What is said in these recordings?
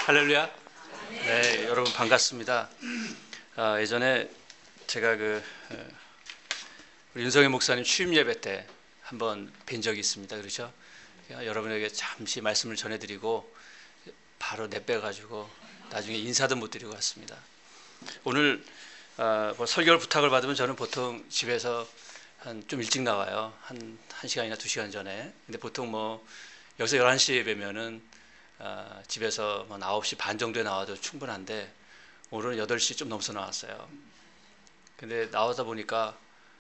할렐루야. 네, 여러분 반갑습니다. 예전에 제가 우리 윤성현 목사님 취임 예배 때 한번 뵌 적이 있습니다. 그렇죠? 여러분에게 잠시 말씀을 전해드리고 바로 내빼가지고 나중에 인사도 못 드리고 왔습니다. 오늘 뭐 설교를 부탁을 받으면 저는 보통 집에서 좀 일찍 나와요. 한 1시간이나 2시간 전에. 근데 보통 뭐 여기서 11시에 예배면은 집에서 뭐 9시 반 정도에 나와도 충분한데 오늘은 8시 좀 넘어서 나왔어요. 근데 나오다 보니까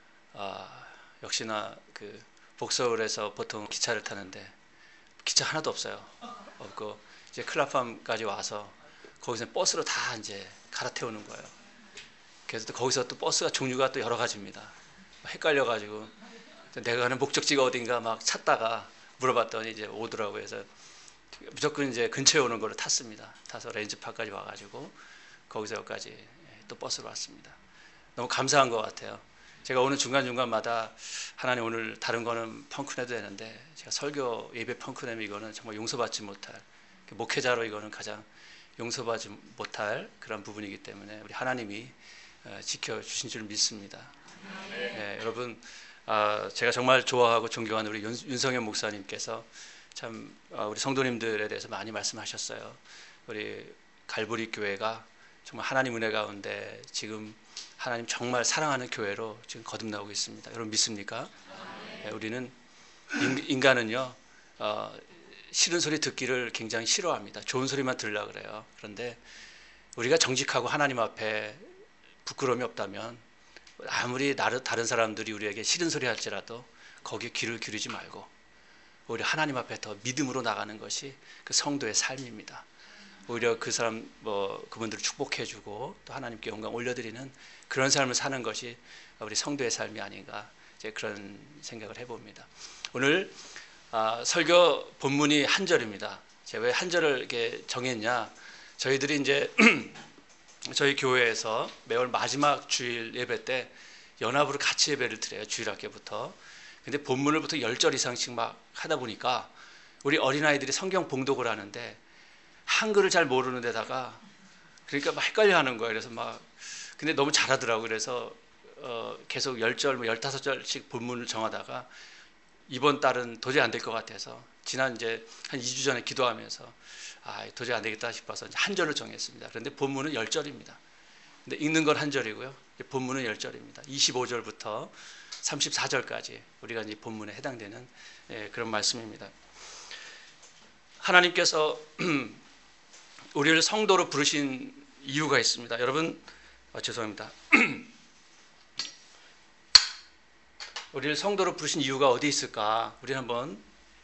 역시나 복서울에서 보통 기차를 타는데 기차 하나도 없어요. 없고 이제 클라팜까지 와서 거기서 버스로 다 이제 갈아태우는 거예요. 그래서 또 거기서 또 버스가 종류가 또 여러 가지입니다. 헷갈려가지고 내가 가는 목적지가 어딘가 막 찾다가 물어봤더니 이제 오더라고요. 그래서 무조건 이제 근처에 오는 거를 탔습니다. 타서 렌즈파크까지 와가지고 거기서 여기까지 또 버스로 왔습니다. 너무 감사한 것 같아요. 제가 오는 중간중간마다 하나님 오늘 다른 거는 펑크내도 되는데 제가 설교 예배 펑크내면 이거는 정말 용서받지 못할, 목회자로 이거는 가장 용서받지 못할 그런 부분이기 때문에 우리 하나님이 지켜주신 줄 믿습니다. 네, 여러분 제가 정말 좋아하고 존경하는 우리 윤성현 목사님께서 참 우리 성도님들에 대해서 많이 말씀하셨어요. 우리 갈보리 교회가 정말 하나님 은혜 가운데 지금 하나님 정말 사랑하는 교회로 지금 거듭나고 있습니다. 여러분 믿습니까? 네, 우리는 인간은요 싫은 소리 듣기를 굉장히 싫어합니다. 좋은 소리만 들으려고 그래요. 그런데 우리가 정직하고 하나님 앞에 부끄러움이 없다면 아무리 다른 사람들이 우리에게 싫은 소리 할지라도 거기에 귀를 기울이지 말고 오히려 하나님 앞에 더 믿음으로 나가는 것이 그 성도의 삶입니다. 오히려 그 사람 그분들을 축복해주고 또 하나님께 영광 올려드리는 그런 삶을 사는 것이 우리 성도의 삶이 아닌가 이제 그런 생각을 해봅니다. 오늘 설교 본문이 한 절입니다. 제가 왜 한 절을 이렇게 정했냐? 저희들이 이제 저희 교회에서 매월 마지막 주일 예배 때 연합으로 같이 예배를 드려요. 주일학교부터. 근데 본문을 부터 10절 이상씩 막 하다 보니까 우리 어린아이들이 성경 봉독을 하는데 한글을 잘 모르는 데다가 그러니까 막 헷갈려 하는 거예요. 그래서 근데 너무 잘하더라고요. 그래서 계속 10절, 15절씩 본문을 정하다가 이번 달은 도저히 안 될 것 같아서 지난 이제 한 2주 전에 기도하면서 도저히 안 되겠다 싶어서 한 절을 정했습니다. 그런데 본문은 10절입니다. 근데 읽는 건 한 절이고요. 본문은 10절입니다. 25절부터 34절까지 우리가 이제 본문에 해당되는 그런 말씀입니다. 하나님께서 우리를 성도로 부르신 이유가 있습니다. 여러분 죄송합니다. 우리를 성도로 부르신 이유가 어디 있을까? 우리 한번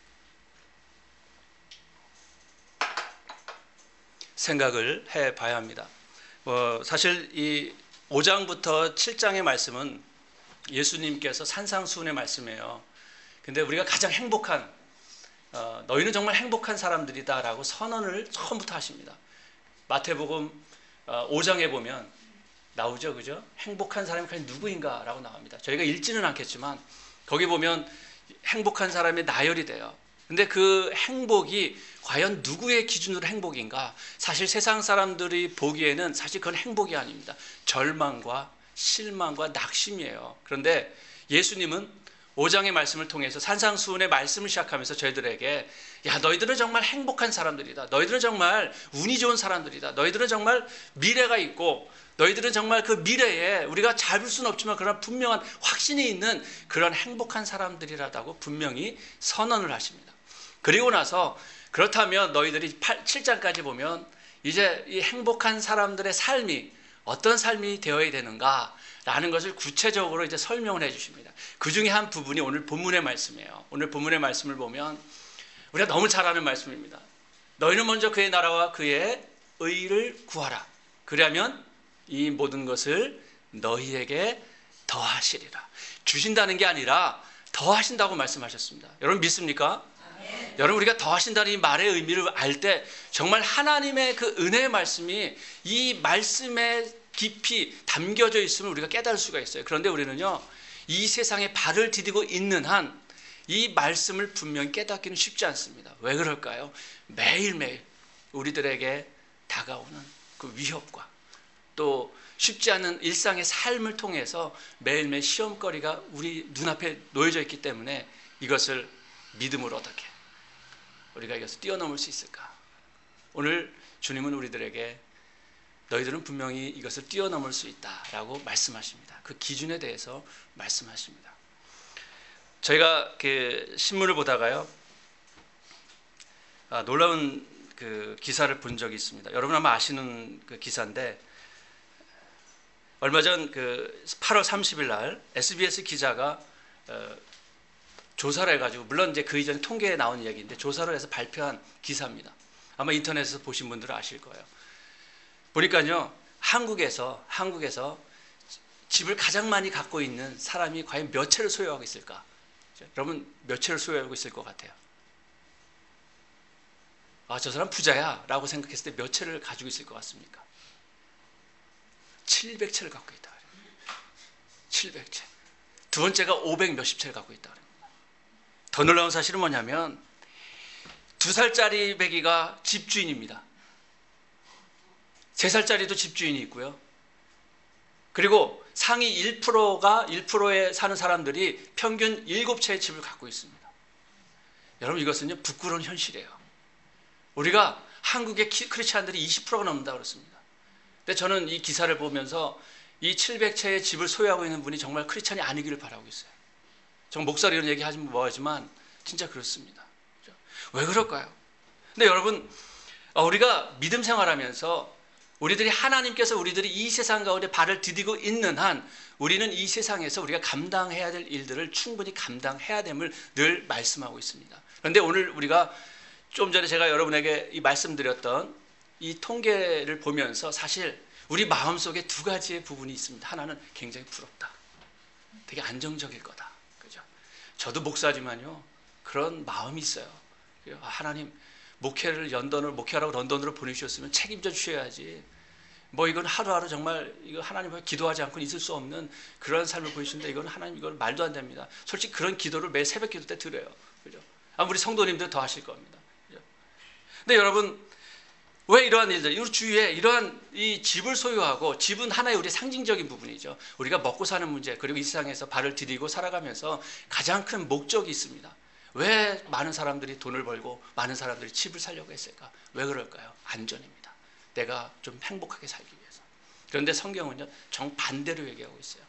생각을 해봐야 합니다. 사실 이 5장부터 7장의 말씀은 예수님께서 산상수훈의 말씀이에요. 근데 우리가 가장 행복한 너희는 정말 행복한 사람들이다라고 선언을 처음부터 하십니다. 마태복음 5장에 보면 나오죠, 그죠? 행복한 사람이 과연 누구인가라고 나옵니다. 저희가 읽지는 않겠지만 거기 보면 행복한 사람의 나열이 돼요. 근데 그 행복이 과연 누구의 기준으로 행복인가? 사실 세상 사람들이 보기에는 사실 그건 행복이 아닙니다. 절망과 실망과 낙심이에요. 그런데 예수님은 5장의 말씀을 통해서 산상수훈의 말씀을 시작하면서 저희들에게 너희들은 정말 행복한 사람들이다. 너희들은 정말 운이 좋은 사람들이다. 너희들은 정말 미래가 있고 너희들은 정말 그 미래에 우리가 잡을 수는 없지만 그런 분명한 확신이 있는 그런 행복한 사람들이라고 분명히 선언을 하십니다. 그리고 나서 그렇다면 너희들이 7장까지 보면 이제 이 행복한 사람들의 삶이 어떤 삶이 되어야 되는가라는 것을 구체적으로 이제 설명을 해 주십니다. 그 중에 한 부분이 오늘 본문의 말씀이에요. 오늘 본문의 말씀을 보면 우리가 너무 잘 아는 말씀입니다. 너희는 먼저 그의 나라와 그의 의를 구하라. 그러면 이 모든 것을 너희에게 더하시리라. 주신다는 게 아니라 더하신다고 말씀하셨습니다. 여러분 믿습니까? 네. 여러분 우리가 더하신다는 이 말의 의미를 알 때 정말 하나님의 그 은혜의 말씀이 이 말씀에 깊이 담겨져 있음을 우리가 깨달을 수가 있어요. 그런데 우리는요 이 세상에 발을 디디고 있는 한 이 말씀을 분명히 깨닫기는 쉽지 않습니다. 왜 그럴까요? 매일매일 우리들에게 다가오는 그 위협과 또 쉽지 않은 일상의 삶을 통해서 매일매일 시험거리가 우리 눈앞에 놓여져 있기 때문에 이것을 믿음으로 어떻게 우리가 이것을 뛰어넘을 수 있을까? 오늘 주님은 우리들에게 너희들은 분명히 이것을 뛰어넘을 수 있다라고 말씀하십니다. 그 기준에 대해서 말씀하십니다. 저희가 그 신문을 보다가요, 놀라운 그 기사를 본 적이 있습니다. 여러분 아마 아시는 그 기사인데, 얼마 전 그 8월 30일 날 SBS 기자가 조사를 해가지고, 물론 이제 그 이전에 통계에 나온 이야기인데 조사를 해서 발표한 기사입니다. 아마 인터넷에서 보신 분들은 아실 거예요. 보니까요, 한국에서 집을 가장 많이 갖고 있는 사람이 과연 몇 채를 소유하고 있을까? 여러분 몇 채를 소유하고 있을 것 같아요? 저 사람 부자야 라고 생각했을 때 몇 채를 가지고 있을 것 같습니까? 700채를 갖고 있다. 700채. 두 번째가 500 몇십 채를 갖고 있다. 더 놀라운 사실은 뭐냐면 2살짜리 배기가 집주인입니다. 3살짜리도 집주인이 있고요. 그리고 상위 1%에 사는 사람들이 평균 7채의 집을 갖고 있습니다. 여러분 이것은요, 부끄러운 현실이에요. 우리가 한국의 크리스찬들이 20%가 넘는다고 그렇습니다. 근데 저는 이 기사를 보면서 이 700채의 집을 소유하고 있는 분이 정말 크리스찬이 아니기를 바라고 있어요. 정말 목사로 이런 얘기 하시면 뭐하지만 진짜 그렇습니다. 왜 그럴까요? 근데 여러분, 우리가 믿음 생활하면서 우리들이 하나님께서 우리들이 이 세상 가운데 발을 디디고 있는 한 우리는 이 세상에서 우리가 감당해야 될 일들을 충분히 감당해야 됨을 늘 말씀하고 있습니다. 그런데 오늘 우리가 좀 전에 제가 여러분에게 이 말씀드렸던 이 통계를 보면서 사실 우리 마음속에 두 가지의 부분이 있습니다. 하나는 굉장히 부럽다. 되게 안정적일 거다. 그죠? 저도 목사지만요, 그런 마음이 있어요. 하나님, 목회하라고 런던으로 보내주셨으면 책임져 주셔야지. 뭐 이건 하루하루 정말 이거 하나님 앞에 기도하지 않고는 있을 수 없는 그런 삶을 보이시는데 이건 하나님, 이건 말도 안 됩니다. 솔직히 그런 기도를 매 새벽 기도 때 드려요. 그죠? 우리 성도님들 더 하실 겁니다. 그죠? 근데 여러분, 왜 이러한 일들, 우리 주위에 이러한 이 집을 소유하고, 집은 하나의 우리 상징적인 부분이죠. 우리가 먹고 사는 문제, 그리고 이 세상에서 발을 디디고 살아가면서 가장 큰 목적이 있습니다. 왜 많은 사람들이 돈을 벌고 많은 사람들이 집을 살려고 했을까? 왜 그럴까요? 안전입니다. 내가 좀 행복하게 살기 위해서. 그런데 성경은요, 정반대로 얘기하고 있어요.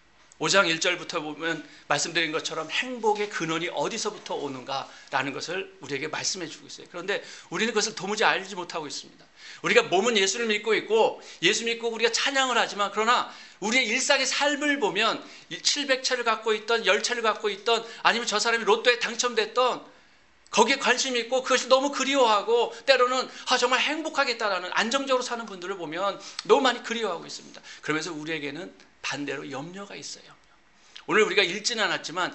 5장 1절부터 보면 말씀드린 것처럼 행복의 근원이 어디서부터 오는가라는 것을 우리에게 말씀해 주고 있어요. 그런데 우리는 그것을 도무지 알지 못하고 있습니다. 우리가 몸은 예수를 믿고 있고 예수 믿고 우리가 찬양을 하지만, 그러나 우리의 일상의 삶을 보면 700채를 갖고 있던 10채를 갖고 있던, 아니면 저 사람이 로또에 당첨됐던, 거기에 관심이 있고 그것이 너무 그리워하고 때로는 정말 행복하겠다라는 안정적으로 사는 분들을 보면 너무 많이 그리워하고 있습니다. 그러면서 우리에게는 반대로 염려가 있어요. 오늘 우리가 읽지는 않았지만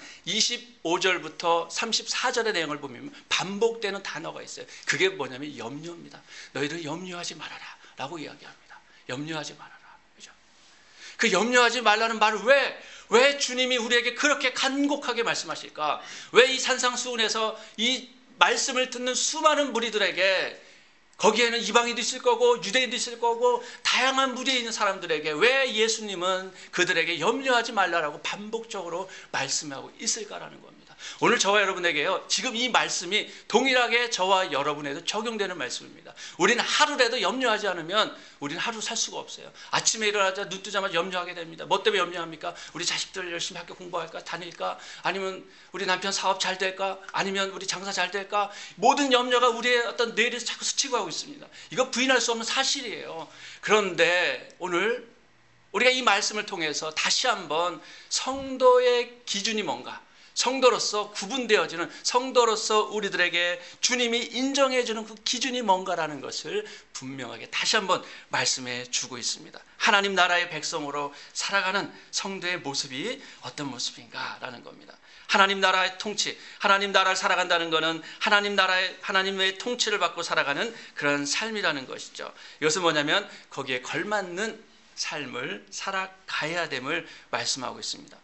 25절부터 34절의 내용을 보면 반복되는 단어가 있어요. 그게 뭐냐면 염려입니다. 너희들 염려하지 말아라 라고 이야기합니다. 염려하지 말아라. 그죠? 그 염려하지 말라는 말을 왜 주님이 우리에게 그렇게 간곡하게 말씀하실까? 왜 이 산상수훈에서 이 말씀을 듣는 수많은 무리들에게, 거기에는 이방인도 있을 거고 유대인도 있을 거고 다양한 무리에 있는 사람들에게 왜 예수님은 그들에게 염려하지 말라라고 반복적으로 말씀하고 있을까라는 겁니다. 오늘 저와 여러분에게요, 지금 이 말씀이 동일하게 저와 여러분에도 적용되는 말씀입니다. 우리는 하루라도 염려하지 않으면 우리는 하루 살 수가 없어요. 아침에 일어나자 눈 뜨자마자 염려하게 됩니다. 뭐 때문에 염려합니까? 우리 자식들 열심히 학교 공부할까? 다닐까? 아니면 우리 남편 사업 잘 될까? 아니면 우리 장사 잘 될까? 모든 염려가 우리의 어떤 뇌를 자꾸 스치고 하고 있습니다. 이거 부인할 수 없는 사실이에요. 그런데 오늘 우리가 이 말씀을 통해서 다시 한번 성도의 기준이 뭔가, 성도로서 구분되어지는, 성도로서 우리들에게 주님이 인정해주는 그 기준이 뭔가라는 것을 분명하게 다시 한번 말씀해 주고 있습니다. 하나님 나라의 백성으로 살아가는 성도의 모습이 어떤 모습인가라는 겁니다. 하나님 나라의 통치, 하나님 나라를 살아간다는 것은 하나님의 통치를 받고 살아가는 그런 삶이라는 것이죠. 이것은 뭐냐면 거기에 걸맞는 삶을 살아가야 됨을 말씀하고 있습니다.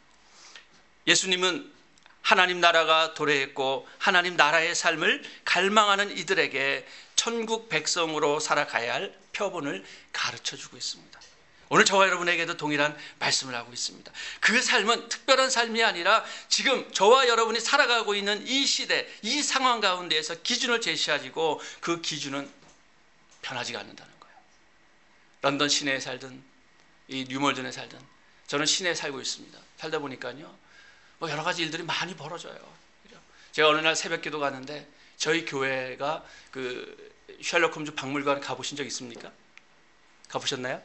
예수님은 하나님 나라가 도래했고 하나님 나라의 삶을 갈망하는 이들에게 천국 백성으로 살아가야 할 표본을 가르쳐주고 있습니다. 오늘 저와 여러분에게도 동일한 말씀을 하고 있습니다. 그 삶은 특별한 삶이 아니라 지금 저와 여러분이 살아가고 있는 이 시대, 이 상황 가운데에서 기준을 제시하고 그 기준은 변하지가 않는다는 거예요. 런던 시내에 살든 이 뉴멀든에 살든 저는 시내에 살고 있습니다. 살다 보니까요, 뭐 여러 가지 일들이 많이 벌어져요. 제가 어느 날 새벽 기도 가는데 저희 교회가 그 셜록 홈즈 박물관 가보신 적 있습니까? 가보셨나요?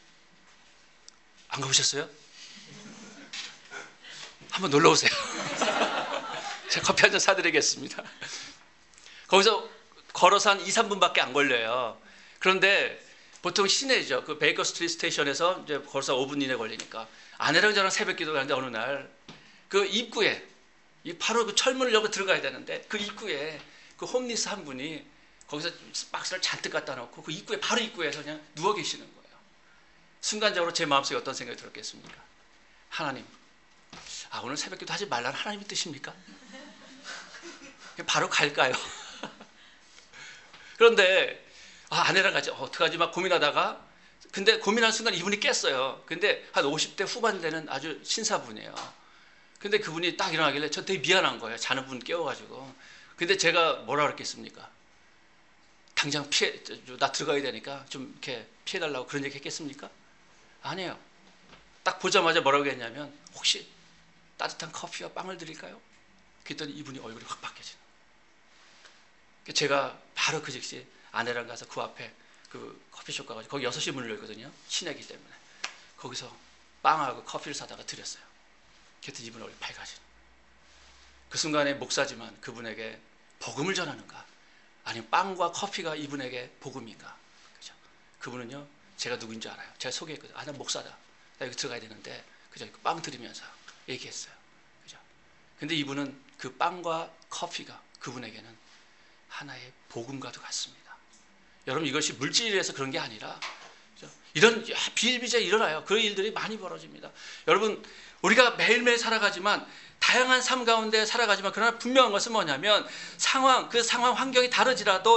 안 가보셨어요? 한번 놀러 오세요. 제가 커피 한 잔 사드리겠습니다. 거기서 걸어서 한 2, 3분밖에 안 걸려요. 그런데 보통 시내죠. 그 베이커 스트리트 스테이션에서 이제 걸어서 5분 이내 걸리니까 아내랑 저랑 새벽 기도 가는데 어느 날 그 입구에 바로 그 철문을 열고 들어가야 되는데 그 입구에 그 홈리스 한 분이 거기서 박스를 잔뜩 갖다 놓고 그 입구에 바로 입구에서 그냥 누워 계시는 거예요. 순간적으로 제 마음속에 어떤 생각이 들었겠습니까? 하나님, 오늘 새벽기도 하지 말라는 하나님의 뜻입니까? 바로 갈까요? 그런데 아내랑 같이 어떡하지 막 고민하다가 근데 고민하는 순간 이분이 깼어요. 근데 한 50대 후반 되는 아주 신사분이에요. 근데 그분이 딱 일어나길래 저 되게 미안한 거예요. 자는 분 깨워가지고. 근데 제가 뭐라 그랬겠습니까? 당장 나 들어가야 되니까 좀 이렇게 피해달라고 그런 얘기 했겠습니까? 아니에요. 딱 보자마자 뭐라고 했냐면 혹시 따뜻한 커피와 빵을 드릴까요? 그랬더니 이분이 얼굴이 확 바뀌어지는 거예요. 제가 바로 그 즉시 아내랑 가서 그 앞에 그 커피숍 가가지고 거기 6시 문을 열거든요. 시내기 때문에. 거기서 빵하고 커피를 사다가 드렸어요. 그랬더니 이분 얼굴이 밝아지는 거예요. 그 순간에 목사지만 그분에게 복음을 전하는가? 아니면 빵과 커피가 이분에게 복음인가? 그죠? 그분은요, 제가 누구인지 알아요. 제가 소개했거든요. 나 목사다. 나 여기 들어가야 되는데, 그죠? 빵 드리면서 얘기했어요. 그죠? 근데 이분은 그 빵과 커피가 그분에게는 하나의 복음과도 같습니다. 여러분, 이것이 물질에서 그런 게 아니라, 그죠? 이런 비일비재에 일어나요. 그런 일들이 많이 벌어집니다. 여러분, 우리가 매일매일 살아가지만 다양한 삶 가운데 살아가지만 그러나 분명한 것은 뭐냐면 그 상황 환경이 다를지라도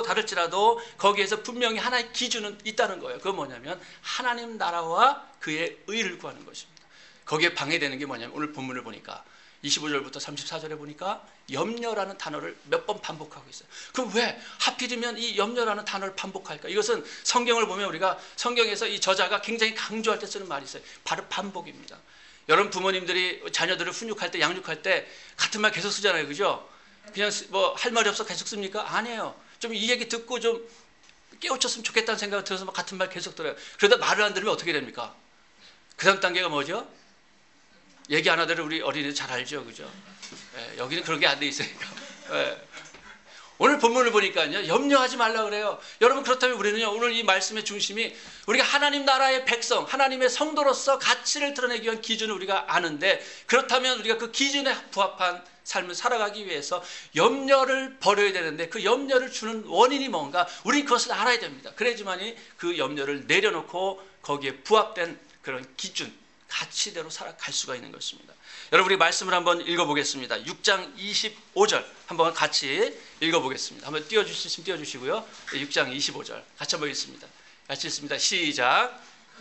거기에서 분명히 하나의 기준은 있다는 거예요. 그건 뭐냐면 하나님 나라와 그의 의를 구하는 것입니다. 거기에 방해되는 게 뭐냐면 오늘 본문을 보니까 25절부터 34절에 보니까 염려라는 단어를 몇 번 반복하고 있어요. 그럼 왜 하필이면 이 염려라는 단어를 반복할까? 이것은 성경을 보면 우리가 성경에서 이 저자가 굉장히 강조할 때 쓰는 말이 있어요. 바로 반복입니다. 여러분 부모님들이 자녀들을 훈육할 때 양육할 때 같은 말 계속 쓰잖아요. 그죠? 그냥 뭐 할 말이 없어 계속 씁니까? 아니에요. 좀 이 얘기 듣고 좀 깨우쳤으면 좋겠다는 생각이 들어서 같은 말 계속 들어요. 그러다 말을 안 들으면 어떻게 됩니까? 그 다음 단계가 뭐죠? 얘기 안 하더라도 우리 어린이들 잘 알죠. 그죠? 예, 여기는 그런 게 안 돼 있으니까. 예. 오늘 본문을 보니까요, 염려하지 말라 그래요. 여러분, 그렇다면 우리는요, 오늘 이 말씀의 중심이 우리가 하나님 나라의 백성, 하나님의 성도로서 가치를 드러내기 위한 기준을 우리가 아는데, 그렇다면 우리가 그 기준에 부합한 삶을 살아가기 위해서 염려를 버려야 되는데, 그 염려를 주는 원인이 뭔가, 우리 그것을 알아야 됩니다. 그래야지만이 그 염려를 내려놓고 거기에 부합된 그런 기준, 가치대로 살아갈 수가 있는 것입니다. 여러분, 우리 말씀을 한번 읽어보겠습니다. 6장 25절 한번 같이 읽어보겠습니다. 한번 띄워주시면 띄워주시고요. 6장 25절 같이 한번 읽습니다. 같이 읽습니다. 시작.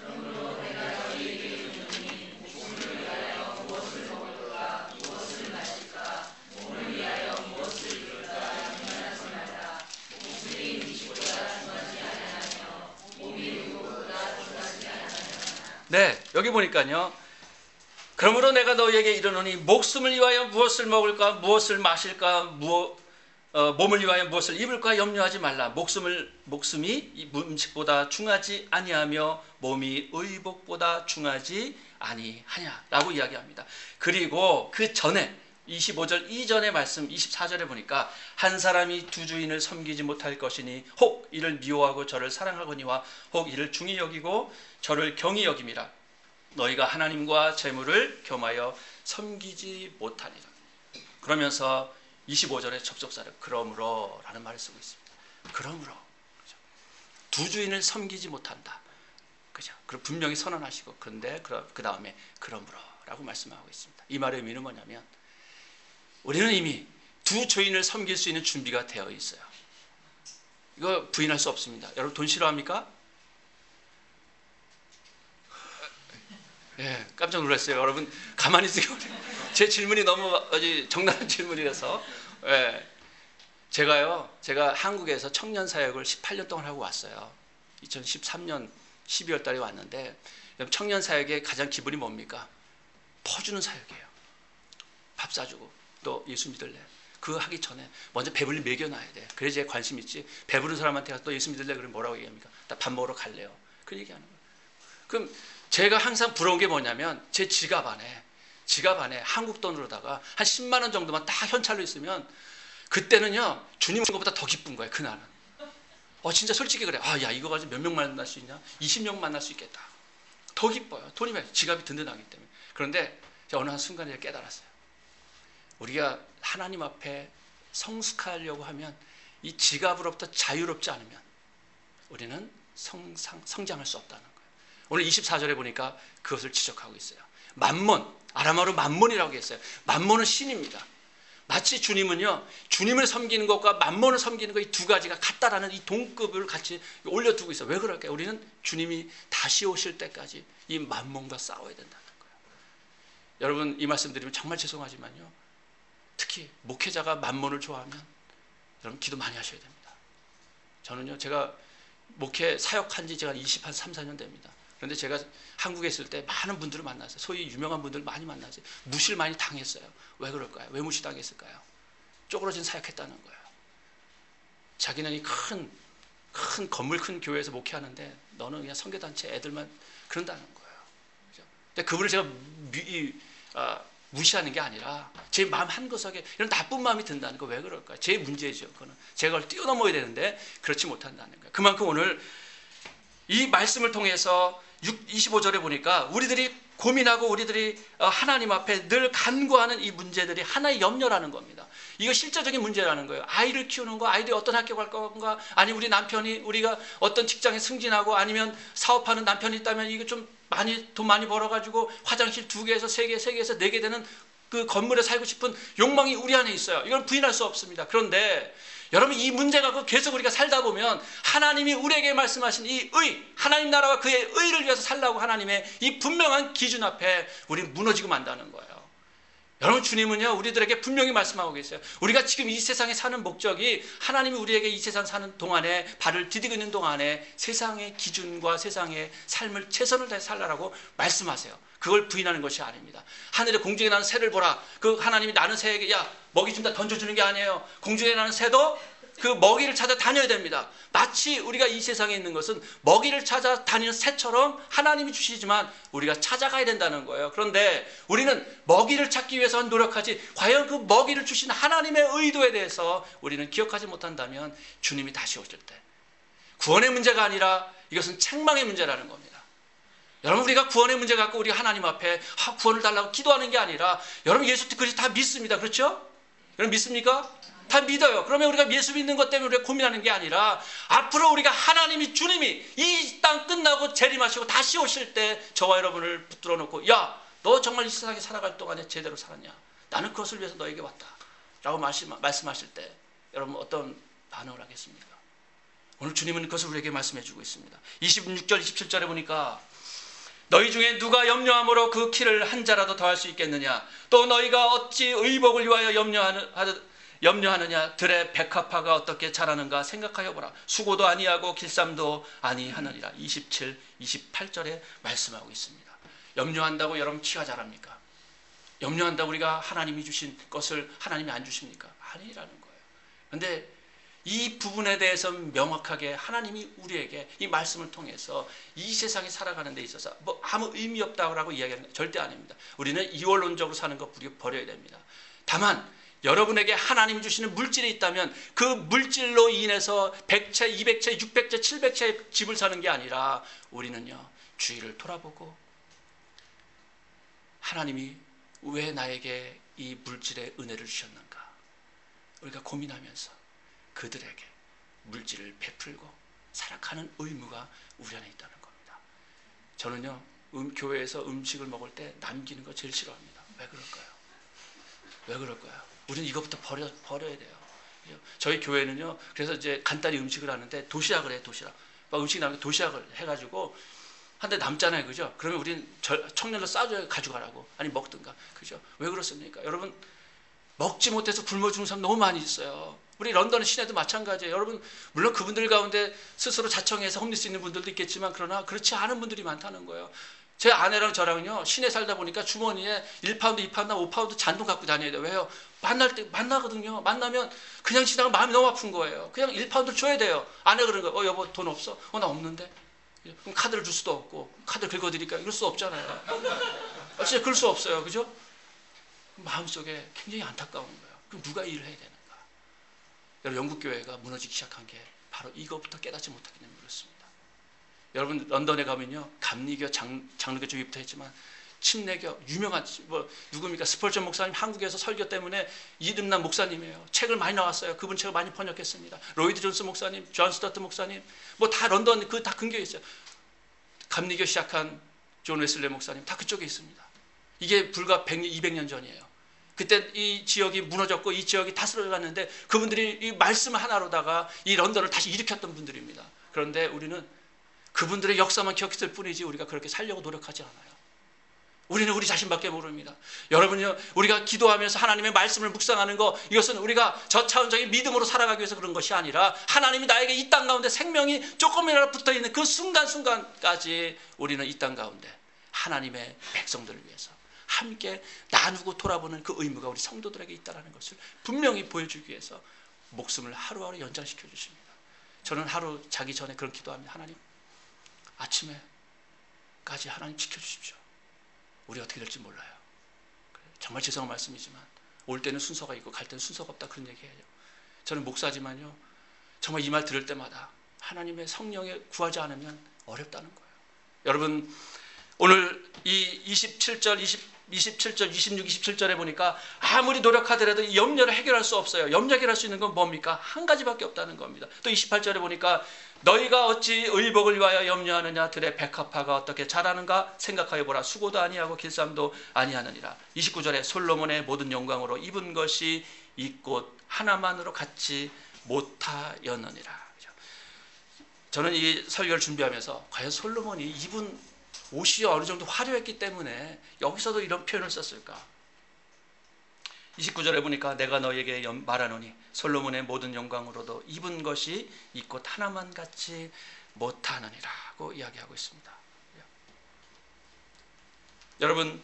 네, 여기 보니까요. 그러므로 내가 너희에게 이르노니 목숨을 위하여 무엇을 먹을까 무엇을 마실까 몸을 위하여 무엇을 입을까 염려하지 말라. 목숨이 음식보다 중하지 아니하며 몸이 의복보다 중하지 아니하냐라고 이야기합니다. 그리고 그 전에 25절 이전의 말씀 24절에 보니까 한 사람이 두 주인을 섬기지 못할 것이니 혹 이를 미워하고 저를 사랑하거니와 혹 이를 중히 여기고 저를 경히 여김이라. 너희가 하나님과 재물을 겸하여 섬기지 못하니라. 그러면서 25절의 접속사를 그러므로 라는 말을 쓰고 있습니다. 그러므로. 그죠? 두 주인을 섬기지 못한다. 그죠? 그리고 분명히 선언하시고 그런데 그 다음에 그러므로 라고 말씀하고 있습니다. 이 말의 의미는 뭐냐면 우리는 이미 두 주인을 섬길 수 있는 준비가 되어 있어요. 이거 부인할 수 없습니다. 여러분 돈 싫어합니까? 예, 깜짝 놀랐어요. 여러분 가만히 있으면 제 질문이 너무 아주 적나라한 질문이라서. 예, 제가 한국에서 청년 사역을 18년 동안 하고 왔어요. 2013년 12월 달에 왔는데 청년 사역의 가장 기본이 뭡니까? 퍼주는 사역이에요. 밥 사주고 또 예수 믿을래. 그거 하기 전에 먼저 배불리 먹여놔야 돼. 그래야지 관심 있지. 배부른 사람한테 가서 또 예수 믿을래 그러면 뭐라고 얘기합니까? 나 밥 먹으러 갈래요. 그 얘기하는 거예요. 그럼 제가 항상 부러운 게 뭐냐면 제 지갑 안에 한국 돈으로다가 한 10만 원 정도만 딱 현찰로 있으면 그때는요 주님 온 것보다 더 기쁜 거예요. 그날은. 진짜 솔직히 그래. 야 이거 가지고 몇 명 만날 수 있냐? 20명 만날 수 있겠다. 더 기뻐요. 돈이 지갑이 든든하기 때문에. 그런데 제가 어느 한 순간에 깨달았어요. 우리가 하나님 앞에 성숙하려고 하면 이 지갑으로부터 자유롭지 않으면 우리는 성장할 수 없다는 거예요. 오늘 24절에 보니까 그것을 지적하고 있어요. 만몬, 아람어로 만몬이라고 했어요. 만몬은 신입니다. 마치 주님은요, 주님을 섬기는 것과 만몬을 섬기는 것 이 두 가지가 같다라는 이 동급을 같이 올려두고 있어요. 왜 그럴까요? 우리는 주님이 다시 오실 때까지 이 만몬과 싸워야 된다는 거예요. 여러분 이 말씀 드리면 정말 죄송하지만요, 특히 목회자가 만몬을 좋아하면 여러분 기도 많이 하셔야 됩니다. 저는요, 제가 목회 사역한 지 제가 23, 4년 됩니다. 그런데 제가 한국에 있을 때 많은 분들을 만났어요. 소위 유명한 분들을 많이 만났어요. 무시를 많이 당했어요. 왜 그럴까요? 왜 무시당했을까요? 쪼그러진 사역했다는 거예요. 자기는 이 큰 건물 큰 교회에서 목회하는데 너는 그냥 선교단체 애들만 그런다는 거예요. 그죠? 근데 그분을 제가 무시하는 게 아니라 제 마음 한구석에 이런 나쁜 마음이 든다는 거. 왜 그럴까요? 제 문제죠. 그거는 제가 그걸 뛰어넘어야 되는데 그렇지 못한다는 거예요. 그만큼 오늘 이 말씀을 통해서 25절에 보니까 우리들이 고민하고 우리들이 하나님 앞에 늘 간구하는 이 문제들이 하나의 염려라는 겁니다. 이거 실제적인 문제라는 거예요. 아이를 키우는 거, 아이들이 어떤 학교 갈 건가, 아니면 우리 남편이 우리가 어떤 직장에 승진하고 아니면 사업하는 남편이 있다면 이거 좀 돈 많이 벌어가지고 화장실 2개에서 3개, 3개에서 4개 되는 그 건물에 살고 싶은 욕망이 우리 안에 있어요. 이건 부인할 수 없습니다. 그런데 여러분 이 문제 갖고 계속 우리가 살다 보면 하나님이 우리에게 말씀하신 이 하나님 나라와 그의 의를 위해서 살라고 하나님의 이 분명한 기준 앞에 우리 무너지고 만다는 거예요. 여러분 주님은요 우리들에게 분명히 말씀하고 계세요. 우리가 지금 이 세상에 사는 목적이 하나님이 우리에게 이 세상 사는 동안에 발을 디디고 있는 동안에 세상의 기준과 세상의 삶을 최선을 다해 살라라고 말씀하세요. 그걸 부인하는 것이 아닙니다. 하늘에 공중에 나는 새를 보라. 그 하나님이 나는 새에게 먹이 준다 던져주는 게 아니에요. 공중에 나는 새도 그 먹이를 찾아 다녀야 됩니다. 마치 우리가 이 세상에 있는 것은 먹이를 찾아 다니는 새처럼 하나님이 주시지만 우리가 찾아가야 된다는 거예요. 그런데 우리는 먹이를 찾기 위해서 노력하지 과연 그 먹이를 주신 하나님의 의도에 대해서 우리는 기억하지 못한다면 주님이 다시 오실 때 구원의 문제가 아니라 이것은 책망의 문제라는 겁니다. 여러분 우리가 구원의 문제 갖고 우리가 하나님 앞에 구원을 달라고 기도하는 게 아니라 여러분 예수 그리스도 다 믿습니다. 그렇죠? 여러분 믿습니까? 다 믿어요. 그러면 우리가 예수 믿는 것 때문에 우리가 고민하는 게 아니라 앞으로 우리가 하나님이 주님이 이 땅 끝나고 재림하시고 다시 오실 때 저와 여러분을 붙들어 놓고 너 정말 이 세상에 살아갈 동안에 제대로 살았냐? 나는 그것을 위해서 너에게 왔다 라고 말씀하실 때 여러분 어떤 반응을 하겠습니까? 오늘 주님은 그것을 우리에게 말씀해 주고 있습니다. 26절 27절에 보니까 너희 중에 누가 염려함으로 그 키를 한 자라도 더할 수 있겠느냐? 또 너희가 어찌 의복을 위하여 염려하느냐? 들의 백합화가 어떻게 자라는가 생각하여 보라. 수고도 아니하고 길쌈도 아니하느니라. 27, 28절에 말씀하고 있습니다. 염려한다고 여러분 키가 자랍니까? 염려한다고 우리가 하나님이 주신 것을 하나님이 안 주십니까? 아니라는 거예요. 그런데 이 부분에 대해서 명확하게 하나님이 우리에게 이 말씀을 통해서 이 세상에 살아가는 데 있어서 아무 의미 없다고 이야기하는 거 절대 아닙니다. 우리는 이원론적으로 사는 거 버려야 됩니다. 다만 여러분에게 하나님이 주시는 물질이 있다면 그 물질로 인해서 100채, 200채, 600채, 700채의 집을 사는 게 아니라 우리는요 주위를 돌아보고 하나님이 왜 나에게 이 물질의 은혜를 주셨는가 우리가 고민하면서 그들에게 물질을 베풀고 살아가는 의무가 우리 안에 있다는 겁니다. 저는요 교회에서 음식을 먹을 때 남기는 거 제일 싫어합니다. 왜 그럴까요? 왜 그럴까요? 우리는 이것부터 버려야 돼요. 저희 교회는요 그래서 이제 간단히 음식을 하는데 도시락을 해요. 도시락 막 음식 나오면 도시락을 해가지고 한데 남잖아요, 그죠? 그러면 우리는 청년들 싸줘야 가져가라고, 아니 먹든가, 그죠? 왜 그렇습니까? 여러분, 먹지 못해서 굶어 죽는 사람 너무 많이 있어요. 우리 런던 시내도 마찬가지예요. 여러분, 물론 그분들 가운데 스스로 자청해서 홈리스 있는 분들도 있겠지만, 그러나 그렇지 않은 분들이 많다는 거예요. 제 아내랑 저랑요, 시내 살다 보니까 주머니에 1파운드, 2파운드, 5파운드 잔돈 갖고 다녀야 돼요. 왜요? 만날 때 만나거든요. 만나면 그냥 지나가 마음이 너무 아픈 거예요. 그냥 1파운드 줘야 돼요. 아내가 그러는 거예요. 여보 돈 없어? 나 없는데. 그럼 카드를 줄 수도 없고, 카드 긁어드릴까? 이럴 수 없잖아요. 진짜 그럴 수 없어요. 그죠? 마음속에 굉장히 안타까운 거예요. 그럼 누가 일을 해야 되는가? 여러분, 영국교회가 무너지기 시작한 게 바로 이것부터 깨닫지 못하기 때문에 그렇습니다. 여러분, 런던에 가면요, 감리교, 장로교 주의부터 했지만 침례교, 유명한 누굽니까? 스펄전 목사님, 한국에서 설교 때문에 이름난 목사님이에요. 책을 많이 나왔어요. 그분 책을 많이 번역했습니다. 로이드 존스 목사님, 존 스타트 목사님, 다 런던 다 근교에 있어요. 감리교 시작한 존 웨슬리 목사님 다 그쪽에 있습니다. 이게 불과 100년, 200년 전이에요. 그때 이 지역이 무너졌고 이 지역이 다스려갔는데 그분들이 이 말씀 하나로다가 이 런던을 다시 일으켰던 분들입니다. 그런데 우리는 그분들의 역사만 기억했을 뿐이지 우리가 그렇게 살려고 노력하지 않아요. 우리는 우리 자신밖에 모릅니다. 여러분요, 우리가 기도하면서 하나님의 말씀을 묵상하는 거, 이것은 우리가 저차원적인 믿음으로 살아가기 위해서 그런 것이 아니라 하나님이 나에게 이 땅 가운데 생명이 조금이라도 붙어있는 그 순간순간까지 우리는 이 땅 가운데 하나님의 백성들을 위해서 함께 나누고 돌아보는 그 의무가 우리 성도들에게 있다는 것을 분명히 보여주기 위해서 목숨을 하루하루 연장시켜 주십니다. 저는 하루 자기 전에 그런 기도합니다. 하나님, 아침에까지 하나님 지켜주십시오. 우리 어떻게 될지 몰라요. 정말 죄송한 말씀이지만 올 때는 순서가 있고 갈 때는 순서가 없다, 그런 얘기예요. 저는 목사지만요, 정말 이 말 들을 때마다 하나님의 성령에 구하지 않으면 어렵다는 거예요. 여러분, 오늘 이 27절, 26, 27절에 보니까 아무리 노력하더라도 이 염려를 해결할 수 없어요. 염려 해결할 수 있는 건 뭡니까? 한 가지밖에 없다는 겁니다. 또 28절에 보니까 너희가 어찌 의복을 위하여 염려하느냐? 들의 백합화가 어떻게 자라는가 생각하여 보라. 수고도 아니하고 길쌈도 아니하느니라. 29절에 솔로몬의 모든 영광으로 입은 것이 이 꽃 하나만으로 갖지 못하였느니라. 저는 이 설교를 준비하면서 과연 솔로몬이 입은 옷이 어느 정도 화려했기 때문에 여기서도 이런 표현을 썼을까? 29절에 보니까 내가 너에게 말하노니 솔로몬의 모든 영광으로도 입은 것이 이 꽃 하나만 갖지 못하느니라고 이야기하고 있습니다. 여러분,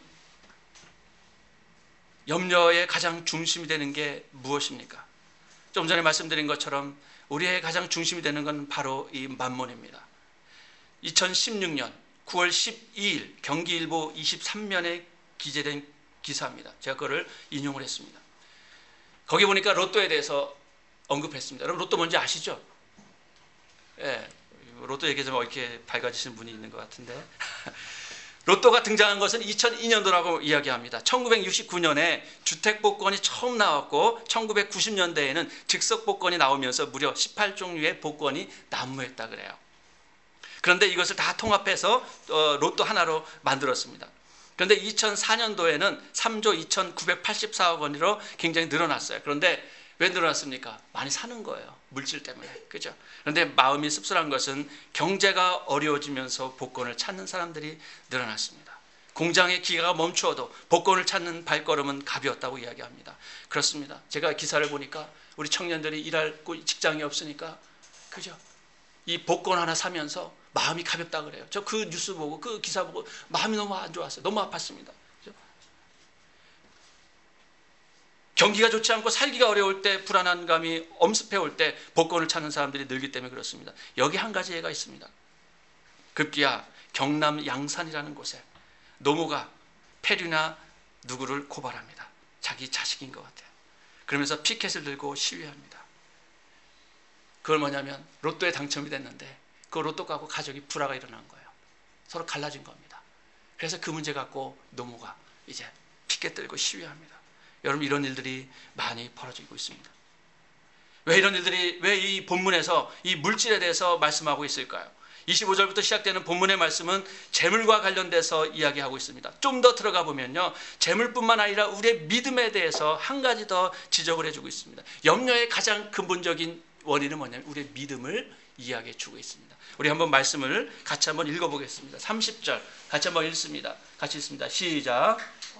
염려의 가장 중심이 되는 게 무엇입니까? 좀 전에 말씀드린 것처럼 우리의 가장 중심이 되는 건 바로 이 만몬입니다. 2016년 9월 12일 경기일보 23면에 기재된 기사입니다. 제가 그거를 인용을 했습니다. 거기 보니까 로또에 대해서 언급했습니다. 여러분, 로또 뭔지 아시죠? 예, 로또 얘기해서 이렇게 밝아지시는 분이 있는 것 같은데 로또가 등장한 것은 2002년도라고 이야기합니다. 1969년에 주택복권이 처음 나왔고 1990년대에는 즉석복권이 나오면서 무려 18종류의 복권이 난무했다 그래요. 그런데 이것을 다 통합해서 로또 하나로 만들었습니다. 그런데 2004년도에는 3조 2,984억 원으로 굉장히 늘어났어요. 그런데 왜 늘어났습니까? 많이 사는 거예요. 물질 때문에. 그죠? 그런데 마음이 씁쓸한 것은 경제가 어려워지면서 복권을 찾는 사람들이 늘어났습니다. 공장의 기가가 멈추어도 복권을 찾는 발걸음은 가벼웠다고 이야기합니다. 그렇습니다. 제가 기사를 보니까 우리 청년들이 일할 직장이 없으니까, 그죠? 이 복권 하나 사면서 마음이 가볍다 그래요. 저 그 뉴스 보고 그 기사 보고 마음이 너무 안 좋았어요. 너무 아팠습니다. 그죠? 경기가 좋지 않고 살기가 어려울 때, 불안한 감이 엄습해 올 때 복권을 찾는 사람들이 늘기 때문에 그렇습니다. 여기 한 가지 예가 있습니다. 급기야 경남 양산이라는 곳에 노모가 페류나 누구를 고발합니다. 자기 자식인 것 같아요. 그러면서 피켓을 들고 시위합니다. 그걸 뭐냐면 로또에 당첨이 됐는데 그 로또 갖고 가족이 불화가 일어난 거예요. 서로 갈라진 겁니다. 그래서 그 문제 갖고 노모가 이제 피켓 들고 시위합니다. 여러분, 이런 일들이 많이 벌어지고 있습니다. 왜 이런 일들이, 왜 이 본문에서 이 물질에 대해서 말씀하고 있을까요? 25절부터 시작되는 본문의 말씀은 재물과 관련돼서 이야기하고 있습니다. 좀 더 들어가 보면요, 재물뿐만 아니라 우리의 믿음에 대해서 한 가지 더 지적을 해주고 있습니다. 염려의 가장 근본적인 원인은 뭐냐면 우리의 믿음을 이야기해 주고 있습니다. 우리 한번 말씀을 같이 한번 읽어보겠습니다. 30절 같이 한번 읽습니다. 같이 읽습니다. 시작.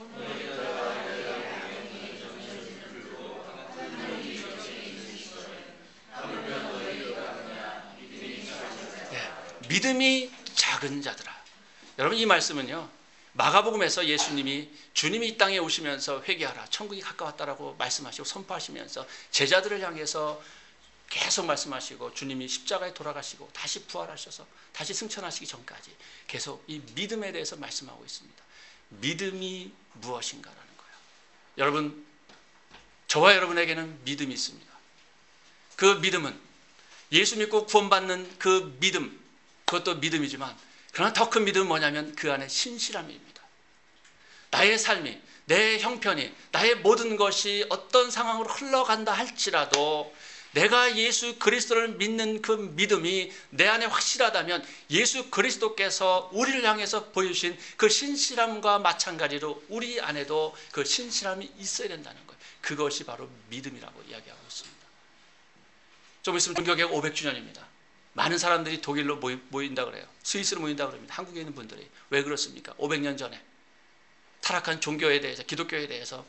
믿음이 작은 자들아. 여러분, 이 말씀은요, 마가복음에서 예수님이 주님이 이 땅에 오시면서 회개하라, 천국이 가까웠다라고 말씀하시고 선포하시면서 제자들을 향해서 계속 말씀하시고, 주님이 십자가에 돌아가시고 다시 부활하셔서 다시 승천하시기 전까지 계속 이 믿음에 대해서 말씀하고 있습니다. 믿음이 무엇인가라는 거예요. 여러분, 저와 여러분에게는 믿음이 있습니다. 그 믿음은 예수 믿고 구원받는 그 믿음, 그것도 믿음이지만, 그러나 더 큰 믿음은 뭐냐면 그 안에 신실함입니다. 나의 삶이, 내 형편이, 나의 모든 것이 어떤 상황으로 흘러간다 할지라도 내가 예수 그리스도를 믿는 그 믿음이 내 안에 확실하다면 예수 그리스도께서 우리를 향해서 보여주신 그 신실함과 마찬가지로 우리 안에도 그 신실함이 있어야 된다는 거예요. 그것이 바로 믿음이라고 이야기하고 있습니다. 좀 있으면 종교개혁 500주년입니다. 많은 사람들이 독일로 모인다 그래요. 스위스로 모인다 그럽니다. 한국에 있는 분들이. 왜 그렇습니까? 500년 전에 타락한 종교에 대해서, 기독교에 대해서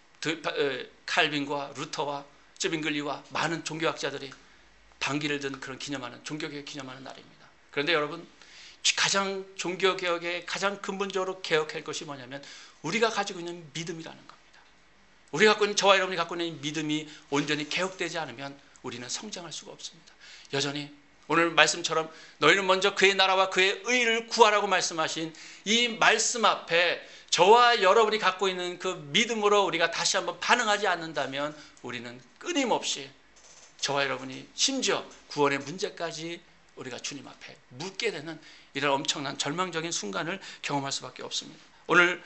칼빈과 루터와 쯔빙글리와 많은 종교학자들이 반기를 든 그런 기념하는, 종교개혁 기념하는 날입니다. 그런데 여러분, 가장 종교개혁의 가장 근본적으로 개혁할 것이 뭐냐면 우리가 가지고 있는 믿음이라는 겁니다. 우리가 갖고 있는, 저와 여러분이 갖고 있는 믿음이 온전히 개혁되지 않으면 우리는 성장할 수가 없습니다. 여전히 오늘 말씀처럼 너희는 먼저 그의 나라와 그의 의를 구하라고 말씀하신 이 말씀 앞에 저와 여러분이 갖고 있는 그 믿음으로 우리가 다시 한번 반응하지 않는다면 우리는 끊임없이, 저와 여러분이 심지어 구원의 문제까지 우리가 주님 앞에 묻게 되는 이런 엄청난 절망적인 순간을 경험할 수밖에 없습니다. 오늘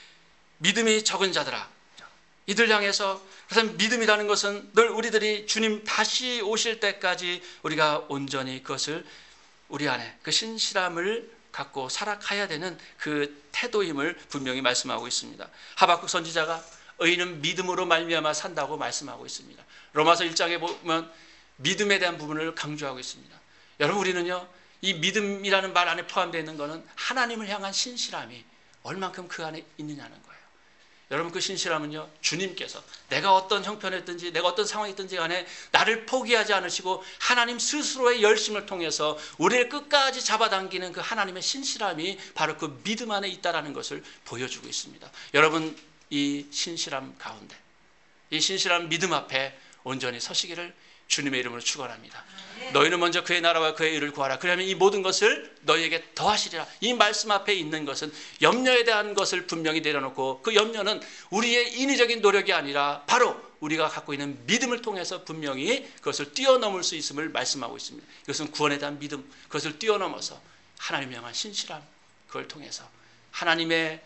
믿음이 적은 자들아, 이들 향해서, 그래서 믿음이라는 것은 늘 우리들이 주님 다시 오실 때까지 우리가 온전히 그것을 우리 안에 그 신실함을 갖고 살아가야 되는 그 태도임을 분명히 말씀하고 있습니다. 하박국 선지자가 의인은 믿음으로 말미암아 산다고 말씀하고 있습니다. 로마서 1장에 보면 믿음에 대한 부분을 강조하고 있습니다. 여러분, 우리는요, 이 믿음이라는 말 안에 포함되어 있는 것은 하나님을 향한 신실함이 얼만큼 그 안에 있느냐는 거예요. 여러분, 그 신실함은요, 주님께서 내가 어떤 형편에 있든지 내가 어떤 상황에 있든지 간에 나를 포기하지 않으시고 하나님 스스로의 열심을 통해서 우리를 끝까지 잡아당기는 그 하나님의 신실함이 바로 그 믿음 안에 있다는 것을 보여주고 있습니다. 여러분, 이 신실함 가운데, 이 신실한 믿음 앞에 온전히 서시기를 주님의 이름으로 축원합니다. 너희는 먼저 그의 나라와 그의 의를 구하라. 그러면 이 모든 것을 너희에게 더하시리라. 이 말씀 앞에 있는 것은 염려에 대한 것을 분명히 내려놓고, 그 염려는 우리의 인위적인 노력이 아니라 바로 우리가 갖고 있는 믿음을 통해서 분명히 그것을 뛰어넘을 수 있음을 말씀하고 있습니다. 이것은 구원에 대한 믿음, 그것을 뛰어넘어서 하나님 향한 신실함, 그걸 통해서 하나님의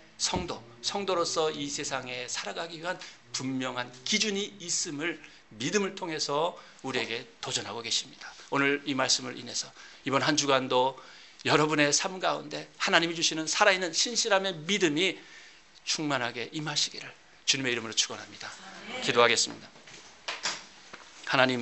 성도로서 이 세상에 살아가기 위한 분명한 기준이 있음을 믿음을 통해서 우리에게 도전하고 계십니다. 오늘 이 말씀을 인해서 이번 한 주간도 여러분의 삶 가운데 하나님이 주시는 살아있는 신실함의 믿음이 충만하게 임하시기를 주님의 이름으로 축원합니다. 기도하겠습니다. 하나님,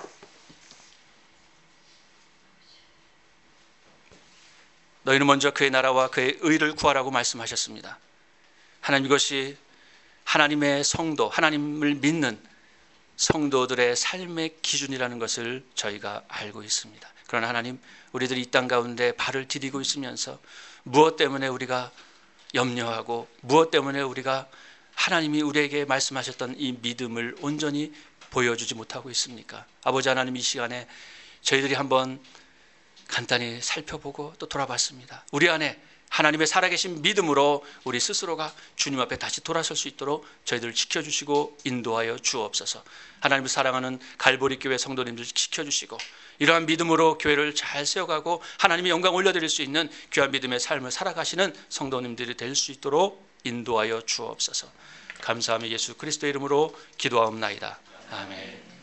너희는 먼저 그의 나라와 그의 의를 구하라고 말씀하셨습니다. 하나님, 이것이 하나님의 성도, 하나님을 믿는 성도들의 삶의 기준이라는 것을 저희가 알고 있습니다. 그러나 하나님, 우리들이 이 땅 가운데 발을 디디고 있으면서 무엇 때문에 우리가 염려하고 무엇 때문에 우리가 하나님이 우리에게 말씀하셨던 이 믿음을 온전히 보여주지 못하고 있습니까? 아버지 하나님, 이 시간에 저희들이 한번 간단히 살펴보고 또 돌아봤습니다. 우리 안에 하나님의 살아계신 믿음으로 우리 스스로가 주님 앞에 다시 돌아설 수 있도록 저희들을 지켜주시고 인도하여 주옵소서. 하나님을 사랑하는 갈보리 교회 성도님들 지켜주시고 이러한 믿음으로 교회를 잘 세워가고 하나님의 영광 올려드릴 수 있는 귀한 믿음의 삶을 살아가시는 성도님들이 될 수 있도록 인도하여 주옵소서. 감사하며 예수 그리스도의 이름으로 기도하옵나이다. 아멘.